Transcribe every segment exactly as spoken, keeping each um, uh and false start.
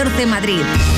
catorce Madrid.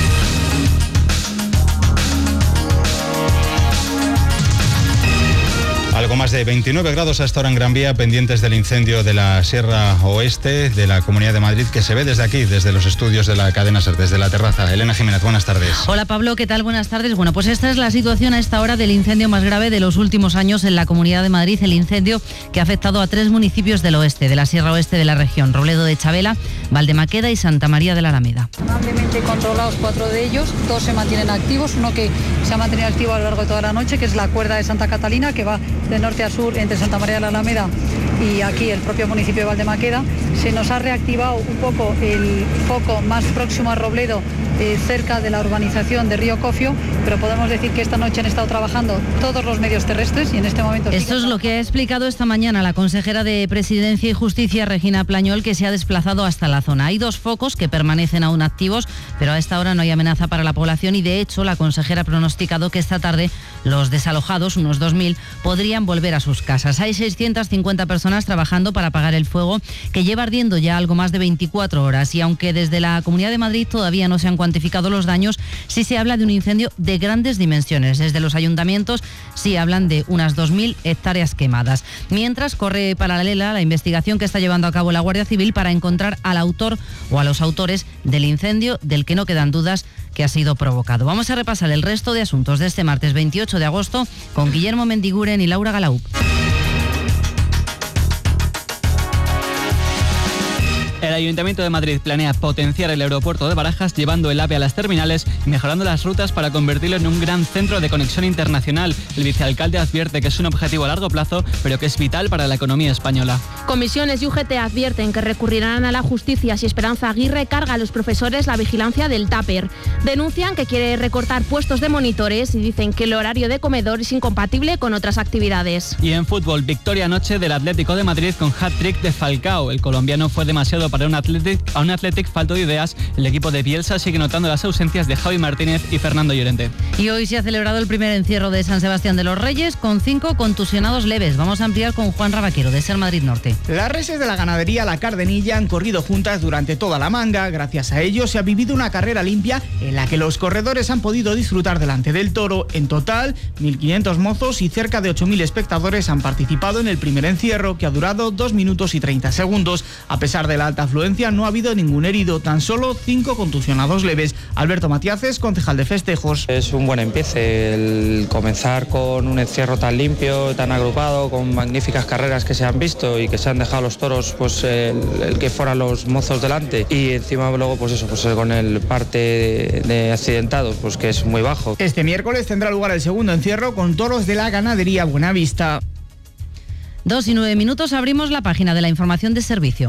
Algo más de veintinueve grados hasta ahora en Gran Vía, pendientes del incendio de la Sierra Oeste de la Comunidad de Madrid, que se ve desde aquí, desde los estudios de la cadena SER, desde la terraza. Elena Jiménez, buenas tardes. Hola Pablo, ¿qué tal? Buenas tardes. Bueno, pues esta es la situación a esta hora del incendio más grave de los últimos años en la Comunidad de Madrid, el incendio que ha afectado a tres municipios del oeste, de la Sierra Oeste de la región, Robledo de Chavela, Valdemaqueda y Santa María de la Alameda. Ampliamente controlados cuatro de ellos, dos se mantienen activos, uno que se ha mantenido activo a lo largo de toda la noche, que es la cuerda de Santa Catalina, que va de norte a sur entre Santa María de la Alameda y aquí el propio municipio de Valdemaqueda. Se nos ha reactivado un poco el foco más próximo a Robledo, eh, cerca de la urbanización de Río Cofio, pero podemos decir que esta noche han estado trabajando todos los medios terrestres y en este momento... Esto es lo que ha explicado esta mañana la consejera de Presidencia y Justicia, Regina Plañol, que se ha desplazado hasta la zona. Hay dos focos que permanecen aún activos, pero a esta hora no hay amenaza para la población y de hecho la consejera ha pronosticado que esta tarde los desalojados, unos dos mil, podrían volver a sus casas. Hay seiscientas cincuenta personas trabajando para apagar el fuego, que lleva ardiendo ya algo más de veinticuatro horas, y aunque desde la Comunidad de Madrid todavía no se han cuantificado los daños, sí se habla de un incendio de grandes dimensiones. Desde los ayuntamientos sí hablan de unas dos mil hectáreas quemadas. Mientras corre paralela la investigación que está llevando a cabo la Guardia Civil para encontrar al autor o a los autores del incendio, del que no quedan dudas que ha sido provocado. Vamos a repasar el resto de asuntos de este martes veintiocho de agosto con Guillermo Mendiguren y Laura Galaú. El Ayuntamiento de Madrid planea potenciar el aeropuerto de Barajas llevando el AVE a las terminales y mejorando las rutas para convertirlo en un gran centro de conexión internacional. El vicealcalde advierte que es un objetivo a largo plazo, pero que es vital para la economía española. Comisiones y U G T advierten que recurrirán a la justicia si Esperanza Aguirre carga a los profesores la vigilancia del TAPER. Denuncian que quiere recortar puestos de monitores y dicen que el horario de comedor es incompatible con otras actividades. Y en fútbol, victoria anoche del Atlético de Madrid con hat-trick de Falcao. El colombiano fue demasiado para un Athletic, a un Athletic falto de ideas. El equipo de Bielsa sigue notando las ausencias de Javi Martínez y Fernando Llorente. Y hoy se ha celebrado el primer encierro de San Sebastián de los Reyes con cinco contusionados leves. Vamos a ampliar con Juan Rabaquero de SER Madrid Norte. Las reses de la ganadería La Cardenilla han corrido juntas durante toda la manga. Gracias a ello se ha vivido una carrera limpia en la que los corredores han podido disfrutar delante del toro. En total, mil quinientos mozos y cerca de ocho mil espectadores han participado en el primer encierro, que ha durado dos minutos y treinta segundos. A pesar de la alta afluencia, no ha habido ningún herido, tan solo cinco contusionados leves. Alberto Matiaces, concejal de festejos. Es un buen empiece el comenzar con un encierro tan limpio, tan agrupado, con magníficas carreras que se han visto y que se han dejado los toros, pues el, el que fueran los mozos delante, y encima luego pues eso, pues con el parte de, de accidentados, pues que es muy bajo. Este miércoles tendrá lugar el segundo encierro con toros de la ganadería Buenavista. Dos y nueve minutos, abrimos la página de la información de servicio.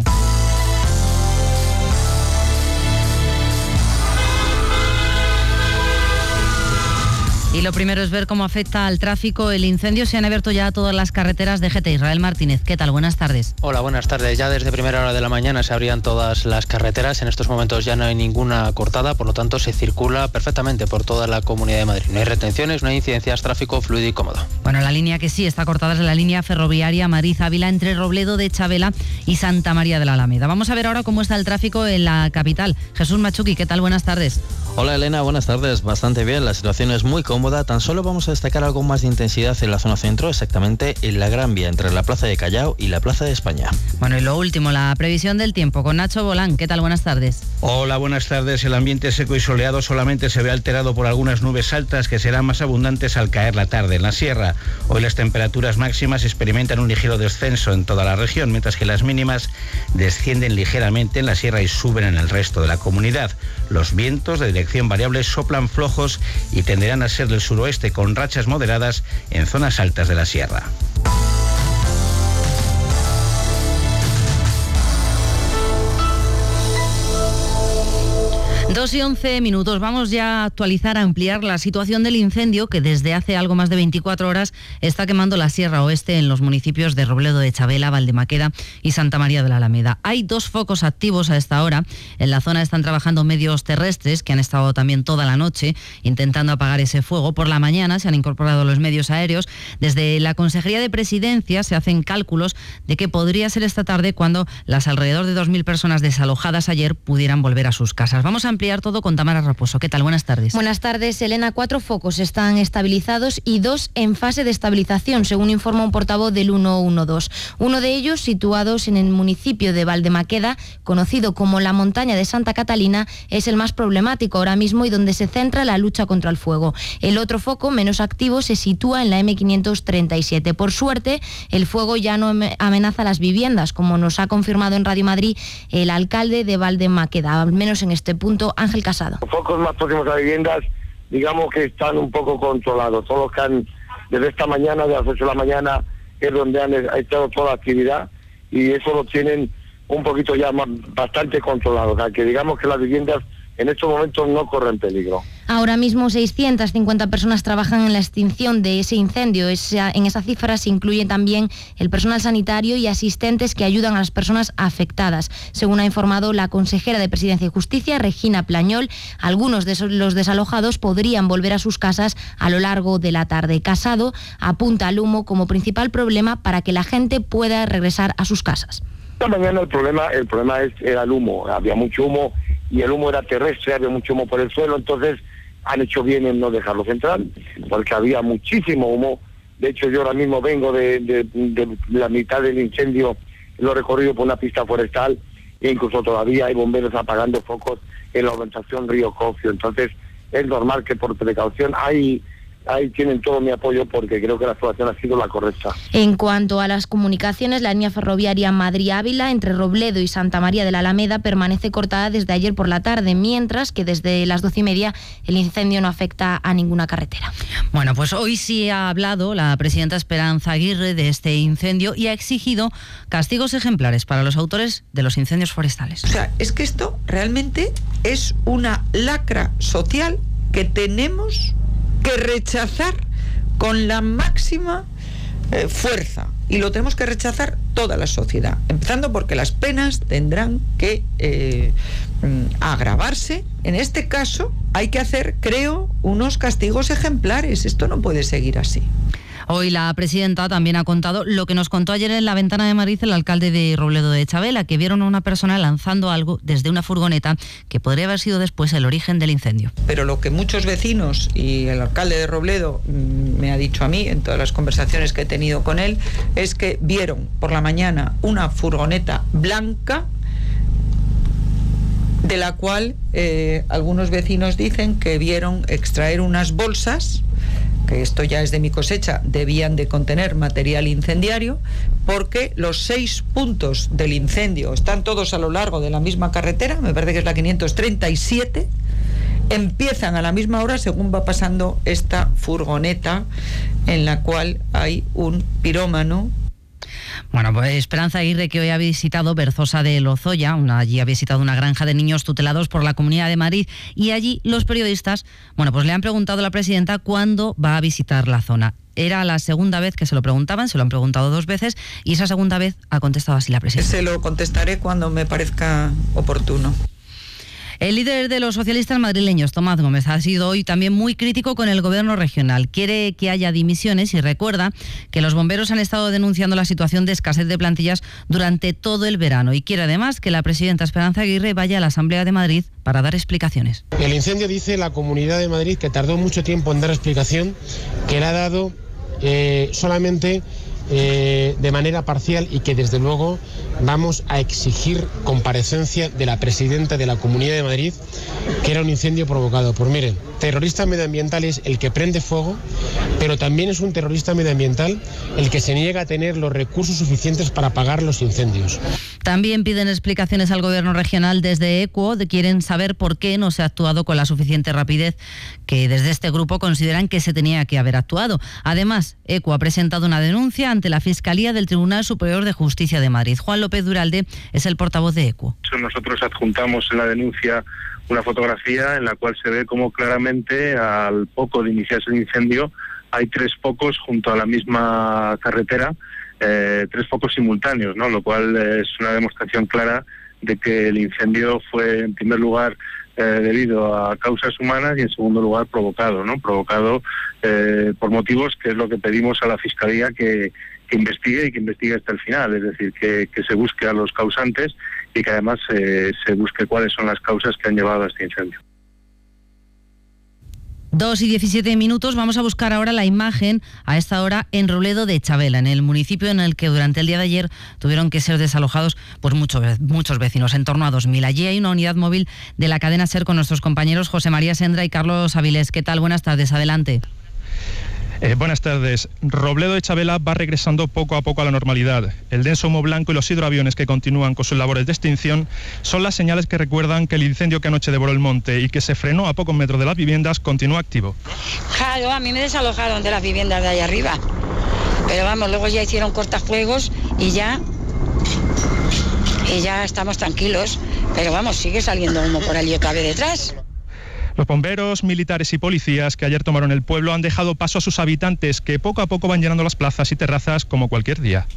Y lo primero es ver cómo afecta al tráfico el incendio. Se han abierto ya todas las carreteras de G T. Israel Martínez, ¿qué tal? Buenas tardes. Hola, buenas tardes. Ya desde primera hora de la mañana se abrían todas las carreteras. En estos momentos ya no hay ninguna cortada, por lo tanto se circula perfectamente por toda la Comunidad de Madrid. No hay retenciones, no hay incidencias, tráfico fluido y cómodo. Bueno, la línea que sí está cortada es la línea ferroviaria Madrid-Ávila entre Robledo de Chavela y Santa María de la Alameda. Vamos a ver ahora cómo está el tráfico en la capital. Jesús Machuqui, ¿qué tal? Buenas tardes. Hola Elena, buenas tardes. Bastante bien, la situación es muy cómoda. Tan solo vamos a destacar algo más de intensidad en la zona centro, exactamente en la Gran Vía, entre la Plaza de Callao y la Plaza de España. Bueno, y lo último, la previsión del tiempo con Nacho Bolán. ¿Qué tal? Buenas tardes. Hola, buenas tardes. El ambiente seco y soleado solamente se ve alterado por algunas nubes altas que serán más abundantes al caer la tarde en la sierra. Hoy las temperaturas máximas experimentan un ligero descenso en toda la región, mientras que las mínimas descienden ligeramente en la sierra y suben en el resto de la comunidad. Los vientos de dirección variable soplan flojos y tenderán a ser del suroeste, con rachas moderadas en zonas altas de la sierra. Dos y once minutos. Vamos ya a actualizar, a ampliar la situación del incendio que desde hace algo más de veinticuatro horas está quemando la Sierra Oeste en los municipios de Robledo de Chavela, Valdemaqueda y Santa María de la Alameda. Hay dos focos activos a esta hora. En la zona están trabajando medios terrestres que han estado también toda la noche intentando apagar ese fuego. Por la mañana se han incorporado los medios aéreos. Desde la Consejería de Presidencia se hacen cálculos de que podría ser esta tarde cuando las alrededor de dos mil personas desalojadas ayer pudieran volver a sus casas. Vamos a ampliar todo con Tamara Raposo. ¿Qué tal? Buenas tardes. Buenas tardes, Elena. Cuatro focos están estabilizados y dos en fase de estabilización, según informa un portavoz del ciento doce. Uno de ellos, situados en el municipio de Valdemaqueda, conocido como la montaña de Santa Catalina, es el más problemático ahora mismo y donde se centra la lucha contra el fuego. El otro foco, menos activo, se sitúa en la eme quinientos treinta y siete. Por suerte, el fuego ya no amenaza las viviendas, como nos ha confirmado en Radio Madrid el alcalde de Valdemaqueda, al menos en este punto, Ángel Casado. Los focos más próximos a viviendas, digamos que están un poco controlados. Todos los que han, desde esta mañana, de las ocho de la mañana, es donde han estado toda la actividad, y eso lo tienen un poquito ya más, bastante controlado. O sea, que digamos que las viviendas en estos momentos no corren peligro. Ahora mismo seiscientas cincuenta personas trabajan en la extinción de ese incendio. Esa, en esa cifra se incluye también el personal sanitario y asistentes que ayudan a las personas afectadas. Según ha informado la consejera de Presidencia y Justicia, Regina Plañol, algunos de esos, los desalojados podrían volver a sus casas a lo largo de la tarde. Casado apunta al humo como principal problema para que la gente pueda regresar a sus casas. Esta mañana el problema, el problema es, era el humo. Había mucho humo y el humo era terrestre, había mucho humo por el suelo, entonces han hecho bien en no dejarlos entrar, porque había muchísimo humo. De hecho, yo ahora mismo vengo de, de, de la mitad del incendio, lo he recorrido por una pista forestal, e incluso todavía hay bomberos apagando focos en la urbanización Río Cofio. Entonces, es normal que por precaución hay... Ahí tienen todo mi apoyo porque creo que la actuación ha sido la correcta. En cuanto a las comunicaciones, la línea ferroviaria Madrid-Ávila entre Robledo y Santa María de la Alameda permanece cortada desde ayer por la tarde, mientras que desde las doce y media el incendio no afecta a ninguna carretera. Bueno, pues hoy sí ha hablado la presidenta Esperanza Aguirre de este incendio y ha exigido castigos ejemplares para los autores de los incendios forestales. O sea, es que esto realmente es una lacra social que tenemos que rechazar con la máxima eh, fuerza, y lo tenemos que rechazar toda la sociedad, empezando porque las penas tendrán que eh, agravarse. En este caso hay que hacer, creo, unos castigos ejemplares. Esto no puede seguir así. Hoy la presidenta también ha contado lo que nos contó ayer en la Ventana de Madrid el alcalde de Robledo de Chavela, que vieron a una persona lanzando algo desde una furgoneta que podría haber sido después el origen del incendio. Pero lo que muchos vecinos y el alcalde de Robledo me ha dicho a mí en todas las conversaciones que he tenido con él es que vieron por la mañana una furgoneta blanca de la cual eh, algunos vecinos dicen que vieron extraer unas bolsas, que esto ya es de mi cosecha, debían de contener material incendiario, porque los seis puntos del incendio están todos a lo largo de la misma carretera, me parece que es la quinientos treinta y siete, empiezan a la misma hora según va pasando esta furgoneta en la cual hay un pirómano. Bueno, pues Esperanza Aguirre, que hoy ha visitado Berzosa de Lozoya, una, allí ha visitado una granja de niños tutelados por la Comunidad de Madrid, y allí los periodistas, bueno, pues le han preguntado a la presidenta cuándo va a visitar la zona. Era la segunda vez que se lo preguntaban, se lo han preguntado dos veces, y esa segunda vez ha contestado así la presidenta. Se lo contestaré cuando me parezca oportuno. El líder de los socialistas madrileños, Tomás Gómez, ha sido hoy también muy crítico con el gobierno regional. Quiere que haya dimisiones y recuerda que los bomberos han estado denunciando la situación de escasez de plantillas durante todo el verano, y quiere además que la presidenta Esperanza Aguirre vaya a la Asamblea de Madrid para dar explicaciones. El incendio, dice la Comunidad de Madrid, que tardó mucho tiempo en dar explicación, que le ha dado eh, solamente eh, de manera parcial, y que desde luego vamos a exigir comparecencia de la presidenta de la Comunidad de Madrid, que era un incendio provocado por, miren, terrorista medioambiental es el que prende fuego, pero también es un terrorista medioambiental el que se niega a tener los recursos suficientes para apagar los incendios. También piden explicaciones al gobierno regional desde ECUO, quieren saber por qué no se ha actuado con la suficiente rapidez que desde este grupo consideran que se tenía que haber actuado. Además, ECUO ha presentado una denuncia ante la Fiscalía del Tribunal Superior de Justicia de Madrid. Juan López Duralde es el portavoz de ECUO. Nosotros adjuntamos en la denuncia una fotografía en la cual se ve cómo claramente al poco de iniciarse el incendio hay tres focos junto a la misma carretera, eh, tres focos simultáneos, ¿no? Lo cual es una demostración clara de que el incendio fue, en primer lugar, eh, debido a causas humanas, y en segundo lugar provocado, ¿no? Provocado eh, por motivos que es lo que pedimos a la Fiscalía que, que investigue y que investigue hasta el final, es decir, que, que se busque a los causantes y que además eh, se busque cuáles son las causas que han llevado a este incendio. Dos y diecisiete minutos, vamos a buscar ahora la imagen a esta hora en Robledo de Chabela, en el municipio en el que durante el día de ayer tuvieron que ser desalojados pues muchos, muchos vecinos, en torno a dos mil. Allí hay una unidad móvil de la cadena SER con nuestros compañeros José María Sendra y Carlos Avilés. ¿Qué tal? Buenas tardes, adelante. Eh, buenas tardes. Robledo de Chabela va regresando poco a poco a la normalidad. El denso humo blanco y los hidroaviones que continúan con sus labores de extinción son las señales que recuerdan que el incendio que anoche devoró el monte y que se frenó a pocos metros de las viviendas continúa activo. Claro, a mí me desalojaron de las viviendas de ahí arriba. Pero vamos, luego ya hicieron cortafuegos y ya... Y ya estamos tranquilos. Pero vamos, sigue saliendo humo por allí otra vez detrás. Los bomberos, militares y policías que ayer tomaron el pueblo han dejado paso a sus habitantes, que poco a poco van llenando las plazas y terrazas como cualquier día.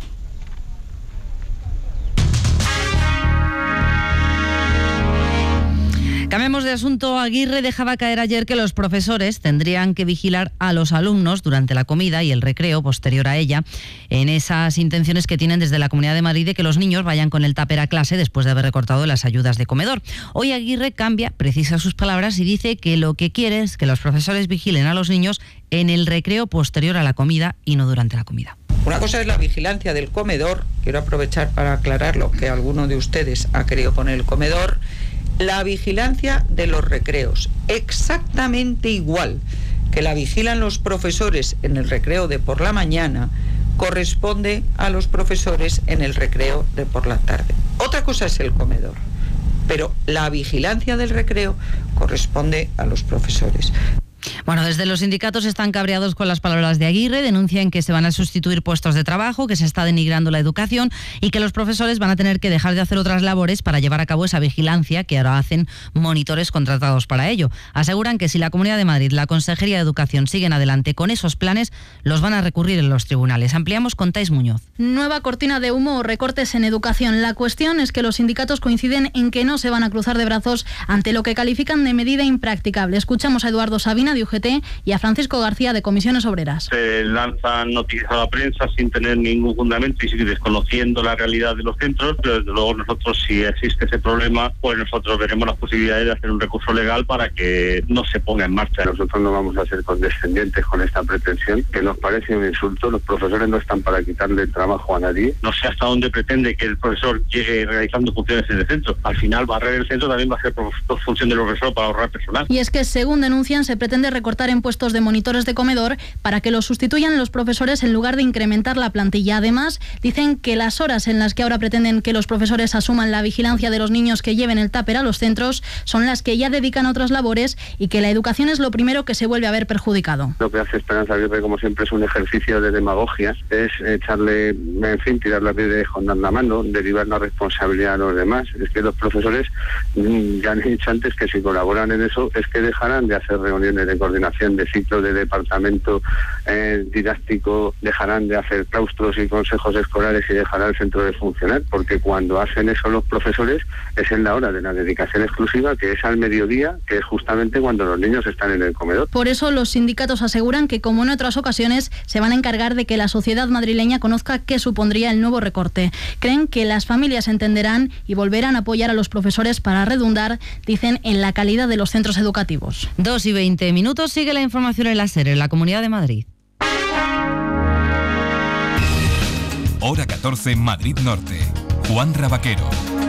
Cambiemos de asunto. Aguirre dejaba caer ayer que los profesores tendrían que vigilar a los alumnos durante la comida y el recreo posterior a ella, en esas intenciones que tienen desde la Comunidad de Madrid de que los niños vayan con el tupper a clase después de haber recortado las ayudas de comedor. Hoy Aguirre cambia, precisa sus palabras y dice que lo que quiere es que los profesores vigilen a los niños en el recreo posterior a la comida y no durante la comida. Una cosa es la vigilancia del comedor, quiero aprovechar para aclarar lo que alguno de ustedes ha querido poner el comedor. La vigilancia de los recreos, exactamente igual que la vigilan los profesores en el recreo de por la mañana, corresponde a los profesores en el recreo de por la tarde. Otra cosa es el comedor, pero la vigilancia del recreo corresponde a los profesores. Bueno, desde los sindicatos están cabreados con las palabras de Aguirre, denuncian que se van a sustituir puestos de trabajo, que se está denigrando la educación y que los profesores van a tener que dejar de hacer otras labores para llevar a cabo esa vigilancia que ahora hacen monitores contratados para ello. Aseguran que si la Comunidad de Madrid, la Consejería de Educación siguen adelante con esos planes, los van a recurrir en los tribunales. Ampliamos con Tais Muñoz. Nueva cortina de humo o recortes en educación. La cuestión es que los sindicatos coinciden en que no se van a cruzar de brazos ante lo que califican de medida impracticable. Escuchamos a Eduardo Sabina de U G T y a Francisco García de Comisiones Obreras. Se lanzan noticias a la prensa sin tener ningún fundamento y sin desconociendo la realidad de los centros, pero desde luego nosotros, si existe ese problema, pues nosotros veremos las posibilidades de hacer un recurso legal para que no se ponga en marcha. Nosotros no vamos a ser condescendientes con esta pretensión, que nos parece un insulto. Los profesores no están para quitarle el trabajo a nadie. No sé hasta dónde pretende que el profesor llegue realizando funciones en el centro. Al final, barrer el centro también va a ser por función del profesor para ahorrar personal. Y es que, según denuncian, se pretende recortar en puestos de monitores de comedor para que los sustituyan los profesores en lugar de incrementar la plantilla. Además, dicen que las horas en las que ahora pretenden que los profesores asuman la vigilancia de los niños que lleven el tupper a los centros son las que ya dedican a otras labores y que la educación es lo primero que se vuelve a ver perjudicado. Lo que hace Esperanza Aguirre, como siempre, es un ejercicio de demagogia, es echarle, en fin, tirar la piedra y esconder la mano, derivar la responsabilidad a los demás. Es que los profesores ya han dicho antes que si colaboran en eso es que dejarán de hacer reuniones de coordinación de ciclo de departamento eh, didáctico, dejarán de hacer claustros y consejos escolares y dejará el centro de funcionar, porque cuando hacen eso los profesores es en la hora de la dedicación exclusiva, que es al mediodía, que es justamente cuando los niños están en el comedor. Por eso los sindicatos aseguran que, como en otras ocasiones, se van a encargar de que la sociedad madrileña conozca qué supondría el nuevo recorte. Creen que las familias entenderán y volverán a apoyar a los profesores para redundar, dicen, en la calidad de los centros educativos. Dos y veinte minutos. Sigue la información en la SER, en la Comunidad de Madrid. Hora catorce, Madrid Norte. Juan Rabaquero.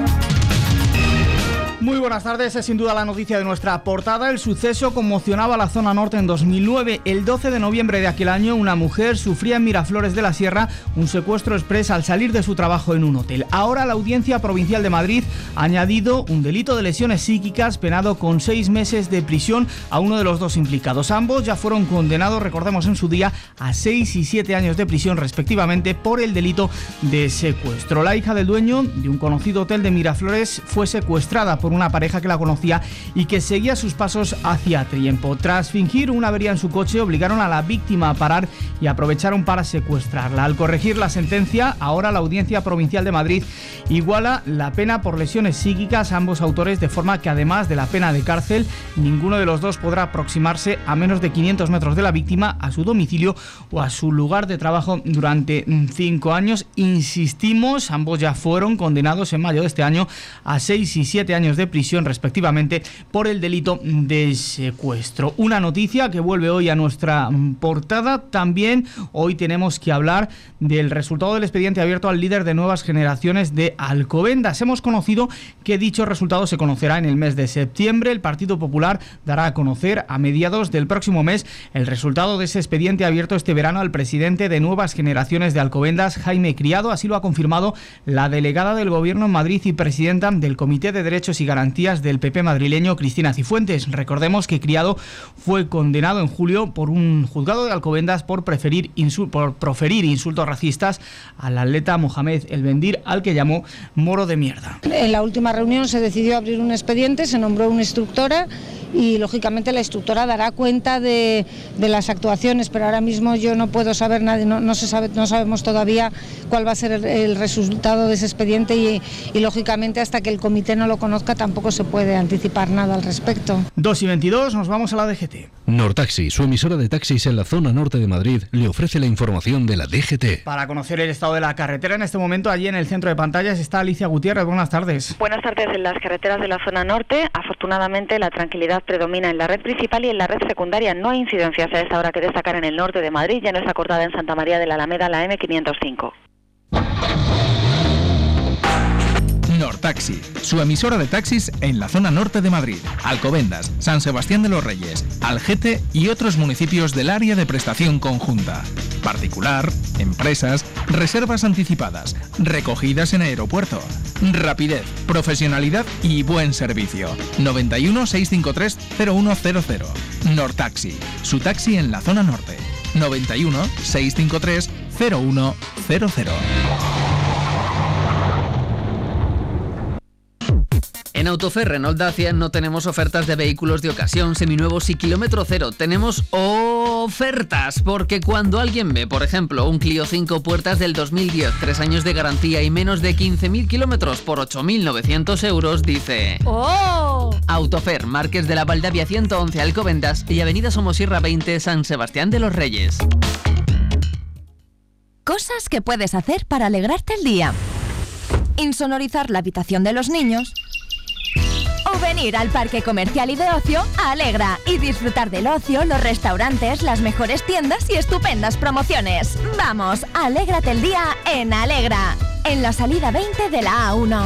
Muy buenas tardes, es sin duda la noticia de nuestra portada. El suceso conmocionaba la zona norte en dos mil nueve. El doce de noviembre de aquel año, una mujer sufría en Miraflores de la Sierra un secuestro exprés al salir de su trabajo en un hotel. Ahora la Audiencia Provincial de Madrid ha añadido un delito de lesiones psíquicas penado con seis meses de prisión a uno de los dos implicados. Ambos ya fueron condenados, recordemos en su día, a seis y siete años de prisión respectivamente por el delito de secuestro. La hija del dueño de un conocido hotel de Miraflores fue secuestrada por por una pareja que la conocía y que seguía sus pasos hacía tiempo. Tras fingir una avería en su coche, obligaron a la víctima a parar y aprovecharon para secuestrarla. Al corregir la sentencia, ahora la Audiencia Provincial de Madrid iguala la pena por lesiones psíquicas a ambos autores, de forma que además de la pena de cárcel, ninguno de los dos podrá aproximarse a menos de quinientos metros de la víctima, a su domicilio o a su lugar de trabajo durante cinco años. Insistimos, ambos ya fueron condenados en mayo de este año a seis y siete años de prisión respectivamente por el delito de secuestro. Una noticia que vuelve hoy a nuestra portada. También hoy tenemos que hablar del resultado del expediente abierto al líder de Nuevas Generaciones de Alcobendas. Hemos conocido que dicho resultado se conocerá en el mes de septiembre. El Partido Popular dará a conocer a mediados del próximo mes el resultado de ese expediente abierto este verano al presidente de Nuevas Generaciones de Alcobendas, Jaime Criado. Así lo ha confirmado la delegada del Gobierno en Madrid y presidenta del Comité de Derechos y Garantías del P P madrileño, Cristina Cifuentes. Recordemos que Criado fue condenado en julio por un juzgado de Alcobendas por, preferir insul- por proferir insultos racistas al atleta Mohamed El Bendir, al que llamó moro de mierda. En la última reunión se decidió abrir un expediente, se nombró una instructora y lógicamente la instructora dará cuenta de, de las actuaciones, pero ahora mismo yo no puedo saber nada, no, no se sabe, no sabemos todavía cuál va a ser el, el resultado de ese expediente y, y lógicamente hasta que el comité no lo conozca tampoco se puede anticipar nada al respecto. dos y veintidós, nos vamos a la D G T. Nortaxi, su emisora de taxis en la zona norte de Madrid, le ofrece la información de la D G T. Para conocer el estado de la carretera en este momento, allí en el centro de pantallas está Alicia Gutiérrez. Buenas tardes. Buenas tardes. En las carreteras de la zona norte, afortunadamente la tranquilidad predomina en la red principal y en la red secundaria. No hay incidencias a esta hora que destacar en el norte de Madrid. Ya no está cortada en Santa María de la Alameda la eme quinientos cinco. Nortaxi, su emisora de taxis en la zona norte de Madrid, Alcobendas, San Sebastián de los Reyes, Algete y otros municipios del área de prestación conjunta. Particular, empresas, reservas anticipadas, recogidas en aeropuerto. Rapidez, profesionalidad y buen servicio. noventa y uno, seiscientos cincuenta y tres, cero uno cero cero. Nortaxi, su taxi en la zona norte. noventa y uno, seiscientos cincuenta y tres, cero uno cero cero. En Autofer Renault Dacia no tenemos ofertas de vehículos de ocasión, seminuevos y kilómetro cero. Tenemos ofertas, porque cuando alguien ve, por ejemplo, un Clio cinco puertas del dos mil diez, tres años de garantía y menos de quince mil kilómetros por ocho mil novecientos euros, dice ¡oh! Autofer, Marqués de la Valdavia ciento once Alcobendas y Avenida Somosierra veinte, San Sebastián de los Reyes. Cosas que puedes hacer para alegrarte el día. Insonorizar la habitación de los niños. O venir al parque comercial y de ocio a Alegra y disfrutar del ocio, los restaurantes, las mejores tiendas y estupendas promociones. Vamos, alégrate el día en Alegra, en la salida veinte de la A uno.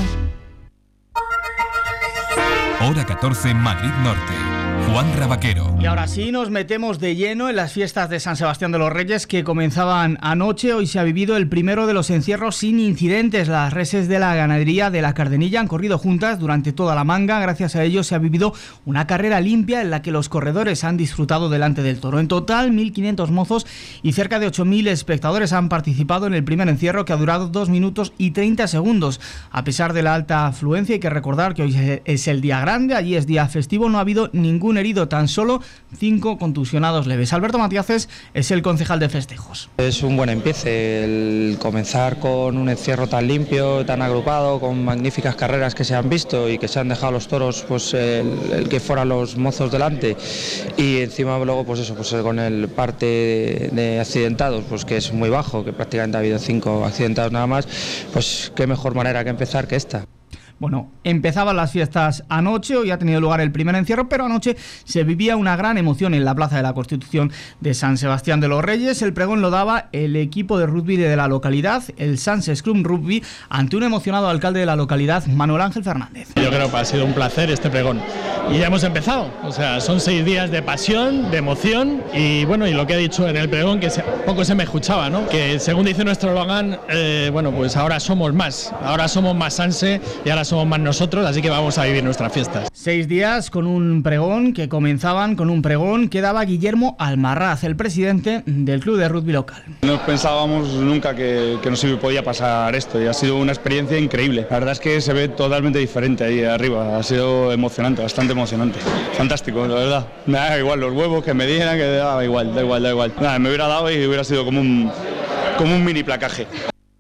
Hora catorce, Madrid Norte. Juan Rabaquero. Y ahora sí nos metemos de lleno en las fiestas de San Sebastián de los Reyes que comenzaban anoche. Hoy se ha vivido el primero de los encierros sin incidentes. Las reses de la ganadería de la Cardenilla han corrido juntas durante toda la manga. Gracias a ello se ha vivido una carrera limpia en la que los corredores han disfrutado delante del toro. En total, mil quinientos mozos y cerca de ocho mil espectadores han participado en el primer encierro, que ha durado dos minutos y treinta segundos. A pesar de la alta afluencia, hay que recordar que hoy es el día grande, allí es día festivo, no ha habido ningún herido, tan solo cinco contusionados leves. Alberto Matiaces es el concejal de festejos. Es un buen empiece el comenzar con un encierro tan limpio, tan agrupado, con magníficas carreras que se han visto y que se han dejado los toros, pues el, el que fueran los mozos delante, y encima luego pues eso, pues con el parte de, de accidentados, pues que es muy bajo, que prácticamente ha habido cinco accidentados nada más, pues qué mejor manera que empezar que esta. Bueno, empezaban las fiestas anoche, hoy ha tenido lugar el primer encierro, pero anoche se vivía una gran emoción en la Plaza de la Constitución de San Sebastián de los Reyes. El pregón lo daba el equipo de rugby de la localidad, el Sans Scrum Rugby, ante un emocionado alcalde de la localidad, Manuel Ángel Fernández. Yo creo que ha sido un placer este pregón y ya hemos empezado, o sea, son seis días de pasión, de emoción y bueno, y lo que he dicho en el pregón, que se, poco se me escuchaba, ¿no? Que según dice nuestro eslogan, eh, bueno, pues ahora somos más, ahora somos más Sanse y ahora somos más nosotros, así que vamos a vivir nuestras fiestas. Seis días con un pregón que comenzaban con un pregón que daba Guillermo Almarraz, el presidente del club de rugby local. No pensábamos nunca que, que nos podía pasar esto y ha sido una experiencia increíble. La verdad es que se ve totalmente diferente ahí arriba, ha sido emocionante, bastante emocionante. Fantástico, la verdad. Me da igual los huevos que me dieran, que da igual, da igual, da igual. Nada, me hubiera dado y hubiera sido como un, como un mini placaje.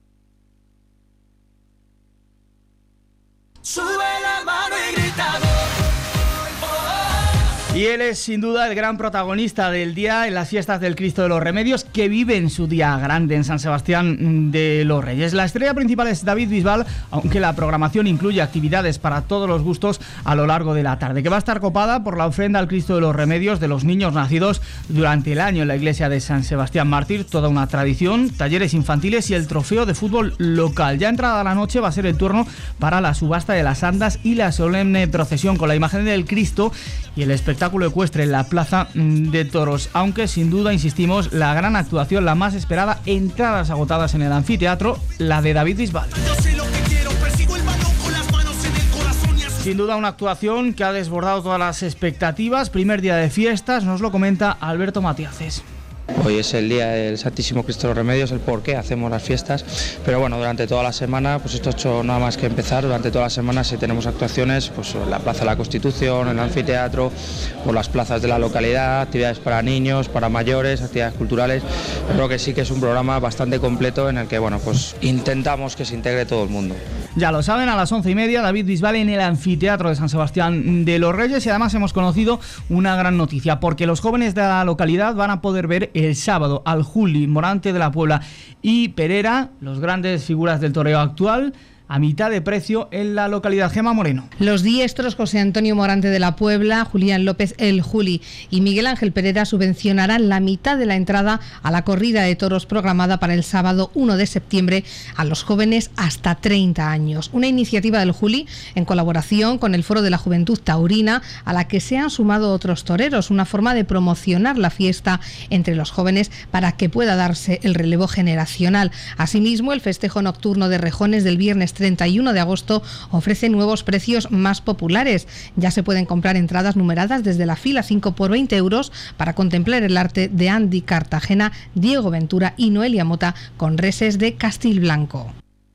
Sube la mano y grita. Y él es sin duda el gran protagonista del día en las fiestas del Cristo de los Remedios, que vive en su día grande en San Sebastián de los Reyes. La estrella principal es David Bisbal, aunque la programación incluye actividades para todos los gustos a lo largo de la tarde, que va a estar copada por la ofrenda al Cristo de los Remedios de los niños nacidos durante el año en la iglesia de San Sebastián Mártir, toda una tradición, talleres infantiles y el trofeo de fútbol local. Ya entrada la noche va a ser el turno para la subasta de las andas y la solemne procesión con la imagen del Cristo y el espectáculo ecuestre en la Plaza de Toros, aunque sin duda, insistimos, la gran actuación, la más esperada, entradas agotadas en el anfiteatro, la de David Bisbal. Sin duda una actuación que ha desbordado todas las expectativas, primer día de fiestas, nos lo comenta Alberto Matiaces. Hoy es el día del Santísimo Cristo de los Remedios, el por qué hacemos las fiestas, pero bueno, durante toda la semana, pues esto ha hecho nada más que empezar, durante toda la semana sí tenemos actuaciones, pues en la Plaza de la Constitución, en el anfiteatro, por las plazas de la localidad, actividades para niños, para mayores, actividades culturales. Yo creo que sí que es un programa bastante completo en el que, bueno, pues intentamos que se integre todo el mundo. Ya lo saben, a las once y media, David Bisbal en el anfiteatro de San Sebastián de los Reyes, y además hemos conocido una gran noticia, porque los jóvenes de la localidad van a poder ver el sábado al Juli, Morante de la Puebla y Perera, los grandes figuras del toreo actual, a mitad de precio en la localidad. Gemma Moreno. Los diestros José Antonio Morante de la Puebla, Julián López el Juli y Miguel Ángel Pereira subvencionarán la mitad de la entrada a la corrida de toros programada para el sábado uno de septiembre a los jóvenes hasta treinta años. Una iniciativa del Juli en colaboración con el Foro de la Juventud Taurina, a la que se han sumado otros toreros, una forma de promocionar la fiesta entre los jóvenes para que pueda darse el relevo generacional. Asimismo, el festejo nocturno de rejones del viernes treinta y uno de agosto ofrece nuevos precios más populares. Ya se pueden comprar entradas numeradas desde la fila cinco por veinte euros para contemplar el arte de Andy Cartagena, Diego Ventura y Noelia Mota con reses de Castilblanco.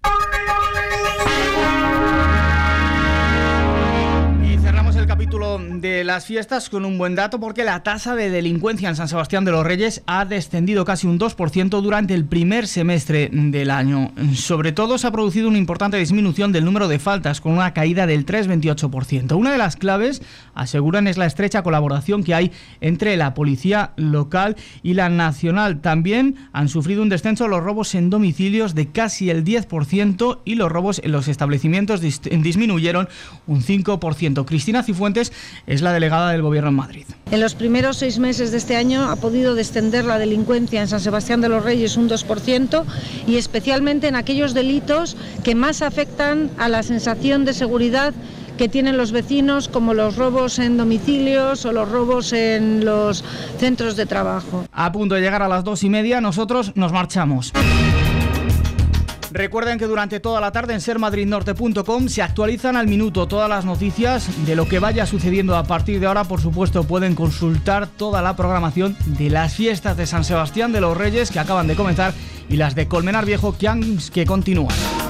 Capítulo de las fiestas con un buen dato, porque la tasa de delincuencia en San Sebastián de los Reyes ha descendido casi un dos por ciento durante el primer semestre del año. Sobre todo se ha producido una importante disminución del número de faltas, con una caída del tres coma veintiocho por ciento. Una de las claves, aseguran, es la estrecha colaboración que hay entre la policía local y la nacional. También han sufrido un descenso los robos en domicilios de casi el diez por ciento y los robos en los establecimientos dis- disminuyeron un cinco por ciento. Cristina Cifuentes es la delegada del Gobierno en Madrid. En los primeros seis meses de este año ha podido descender la delincuencia en San Sebastián de los Reyes un dos por ciento, y especialmente en aquellos delitos que más afectan a la sensación de seguridad que tienen los vecinos, como los robos en domicilios o los robos en los centros de trabajo. A punto de llegar a las dos y media, nosotros nos marchamos. Recuerden que durante toda la tarde en ser madrid norte punto com se actualizan al minuto todas las noticias de lo que vaya sucediendo a partir de ahora. Por supuesto, pueden consultar toda la programación de las fiestas de San Sebastián de los Reyes que acaban de comenzar y las de Colmenar Viejo que, han, que continúan.